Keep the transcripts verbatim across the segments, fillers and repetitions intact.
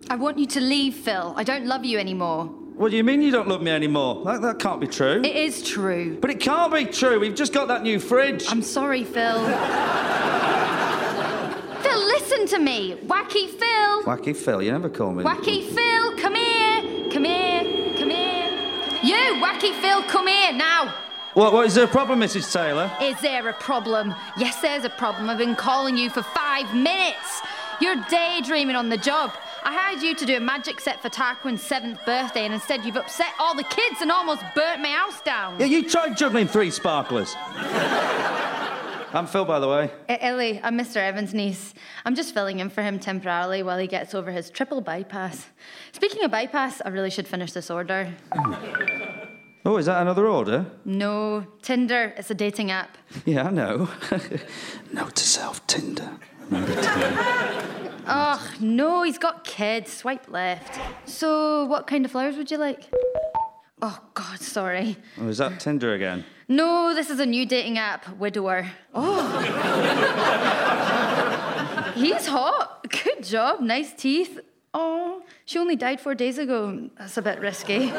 I want you to leave, Phil. I don't love you anymore. What do you mean you don't love me anymore? That, that can't be true. It is true. But it can't be true. We've just got that new fridge. I'm sorry, Phil. Phil, listen to me. Wacky Phil. Wacky Phil, you never call me. Wacky Phil, come here. Come here. Come here. You, Wacky Phil, come here now. What, what, is there a problem, Missus Taylor? Is there a problem? Yes, there's a problem. I've been calling you for five minutes. You're daydreaming on the job. I hired you to do a magic set for Tarquin's seventh birthday, and instead you've upset all the kids and almost burnt my house down. Yeah, you tried juggling three sparklers. I'm Phil, by the way. Uh, Ellie, I'm Mister Evans' niece. I'm just filling in for him temporarily while he gets over his triple bypass. Speaking of bypass, I really should finish this order. Oh, is that another order? No, Tinder. It's a dating app. Yeah, I know. Note to self, Tinder. Remember Tinder. Oh, no, he's got kids. Swipe left. So, what kind of flowers would you like? Oh, God, sorry. Oh, is that Tinder again? No, this is a new dating app, Widower. Oh. He's hot. Good job. Nice teeth. Oh, she only died four days ago. That's a bit risky.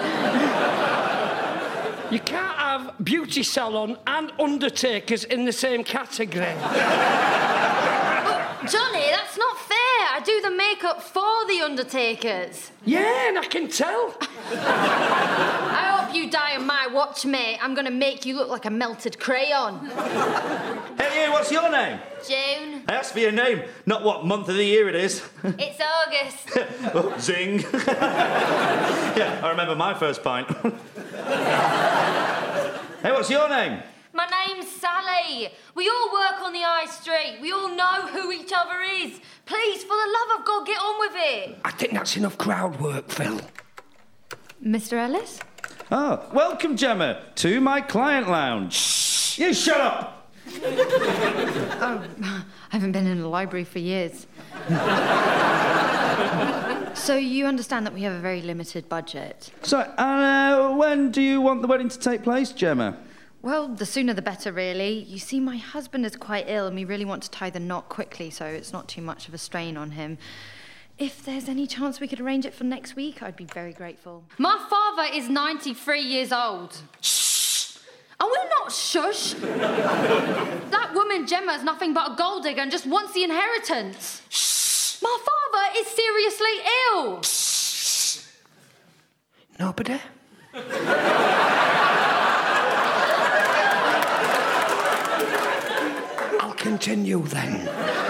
You can't have beauty salon and undertakers in the same category. Oh, Johnny, that's not fair. I do the makeup for the undertakers. Yeah, and I can tell. I hope you die on my watch, mate. I'm going to make you look like a melted crayon. Hey, you, what's your name? June. I asked for your name, not what month of the year it is. It's August. Oh, zing. Yeah, I remember my first pint. Hey, what's your name? My name's Sally. We all work on the high street. We all know who each other is. Please, for the love of God, get on with it. I think that's enough crowd work, Phil. Mister Ellis? Oh, welcome, Gemma, to my client lounge. Shh, you shut up! Oh, I haven't been in the library for years. So you understand that we have a very limited budget? So, uh, when do you want the wedding to take place, Gemma? Well, the sooner the better, really. You see, my husband is quite ill and we really want to tie the knot quickly so it's not too much of a strain on him. If there's any chance we could arrange it for next week, I'd be very grateful. My father is ninety-three years old. Shh! I will not shush. That woman, Gemma, is nothing but a gold digger and just wants the inheritance. Shh! My father is seriously ill. Shh! Nobody? I'll continue then.